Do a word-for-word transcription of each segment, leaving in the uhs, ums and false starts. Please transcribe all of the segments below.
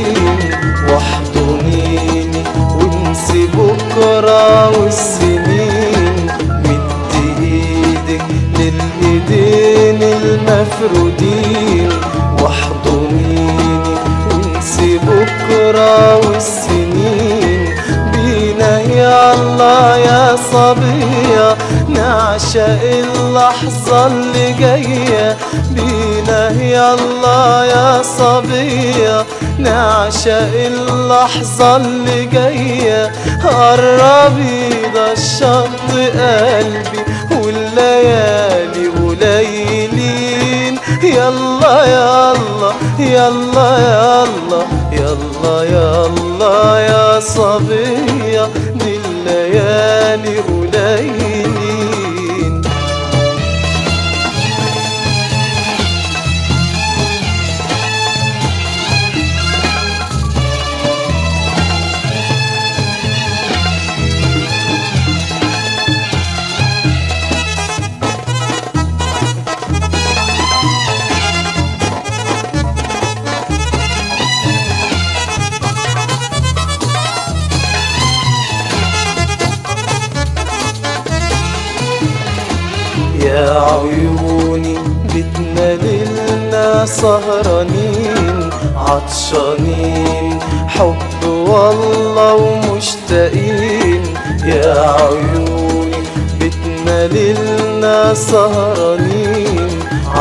الإيدين واحضنيني وانسي بكرة والسنين. مد ايدك للإيدين المفرودين واحضنيني وانسي بكرة والسنين. بينا يا الله يا صبية نعشق اللحظة اللي جاية. بينا يا الله يا صبية نعشق اللحظة اللي جاية. قربي ده الشط قلبي والليالي قليلين. يلا يلا يلا يلا يلا يلا يا صبية دي الليالي قليلين. يا عيوني بدنا ليلنا سهرانين عطشانين حب والله ومشتاقين. يا عيوني بدنا ليلنا سهرانين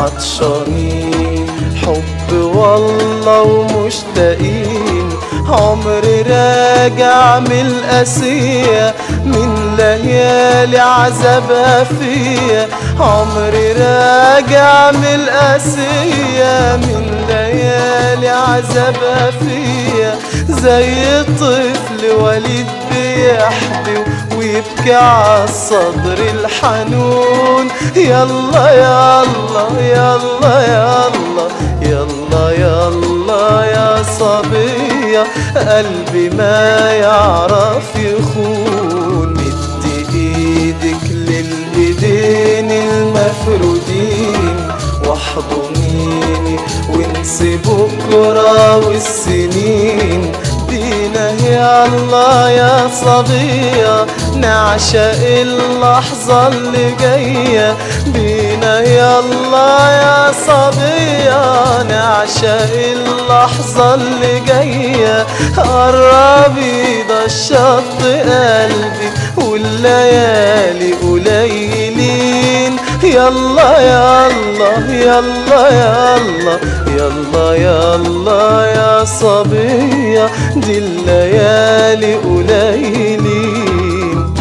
عطشانين حب والله ومشتاقين. عمري راجع من القاسية من ليالي عذابها فيا. عمري راجع من القاسية من ليالي عذابها فيا. زي طفل وليد بيحبي ويبكي عالصدر الحنون. يلا يلا يلا يلا يلا يلا يا صبية قلبي ما يعرف يخون. مد ايدك للإيدين المفرودين واحضنيني وانسي بكرة والسنين. بينا يا الله يا صبية نعشق اللحظة اللي جاية. بينا يا الله يا صبية نعشق اللحظة اللي جاية. قربي ده الشط قلبي والليالي قليلين. يلا يلا يلا يلا يلا يلا يا صبية دي الليالي قليلين.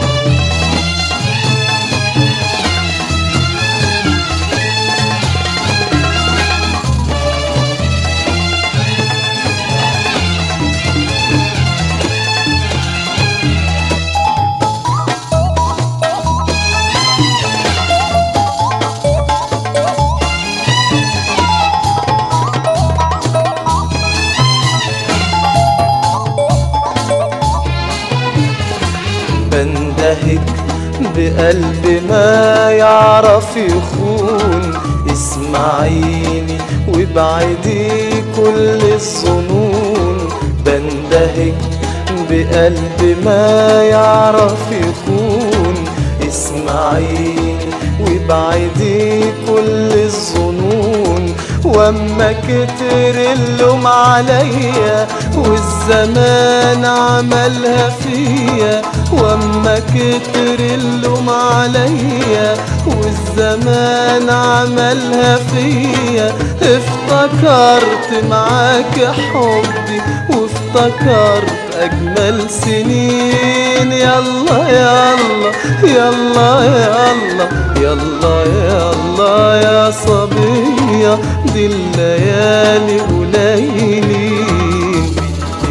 بندهك بقلب ما يعرف يخون. اسمعيني وابعدي كل الظنون. بندهك بقلب ما يعرف يخون. اسمعيني وابعدي كل الظنون. واما كتر اللوم عليا والزمان عملها فيا. واما كتر اللوم عليا والزمان عملها فيا. افتكرت معاك حبي وافتكرت أجمل سنين. يلا يلا يلا يلا يلا يلا يا صبية دي الليالي قليلين.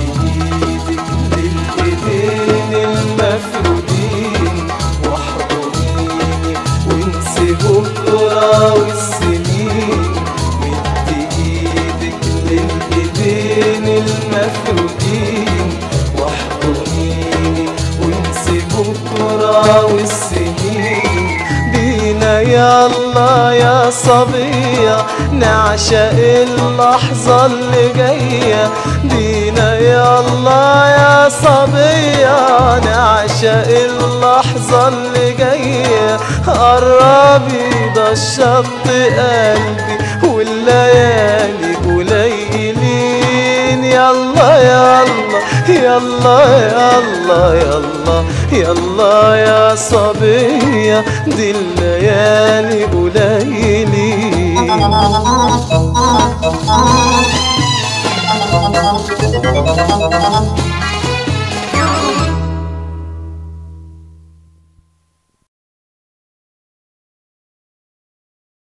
للإيدين المفرودين واحضنيني وانسي بكرة والسنين. مد ايدك للإيدين المفرودين واحضنيني وانسي بكرة والسنين. بينا يلا يا صبية نعشق اللحظة اللي جاية. بينا يلا يا صبية نعشق اللحظة اللي جاية. قربي ده الشط قلبي والليالي قليلين. يلا يلا يلا يلا يلا يلا يا صبية دي الليالي قليلين.